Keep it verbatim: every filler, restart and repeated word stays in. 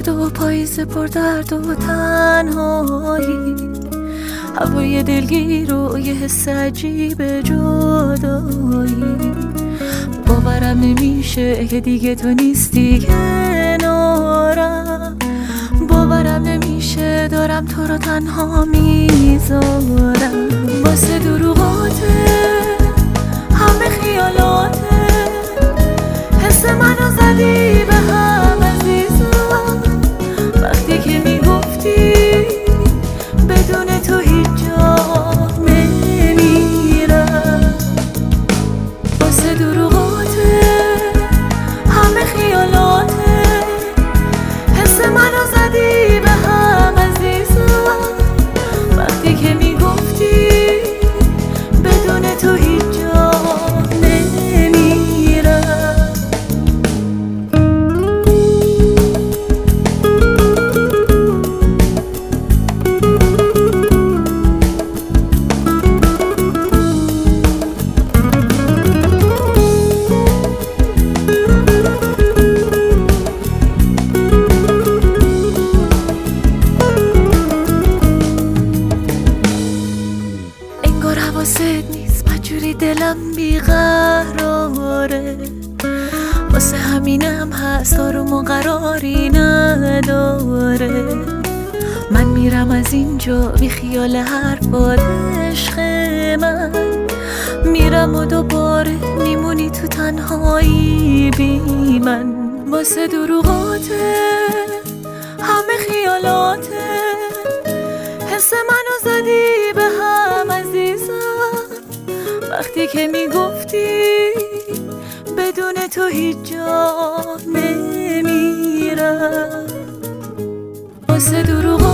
درد و پاییز پر درد و تنهایی، هوای دلگیر و یه حس عجیب جدایی. باورم نمیشه که دیگه تو نیستی کنارم، باورم نمیشه دارم تو رو تنها میذارم. واسه دروغاته همه خیالاته، حس منو زدی به هم عزیزم. وقتی که میگفتی بدون تو هیچ جا نمیرم. واسه دروغاته همه خیالاته، حس منو زدی به هم عزیزم. وقتی که میگفتی بدون تو هیچ جا نمیرم. حواست نیست مجوری دلم بیقراره، واسه همینم هست آروم و قراری نداره. من میرم از اینجا بی خیال حرفات عشق من، میرم و دوباره میمونی تو تنهایی بی من. واسه دروغاته همه خیالاته، حس منو زدی به هم عزیزم. وقتی که میگفتی بدون تو هیچ جا نمیرم. واسه دروغ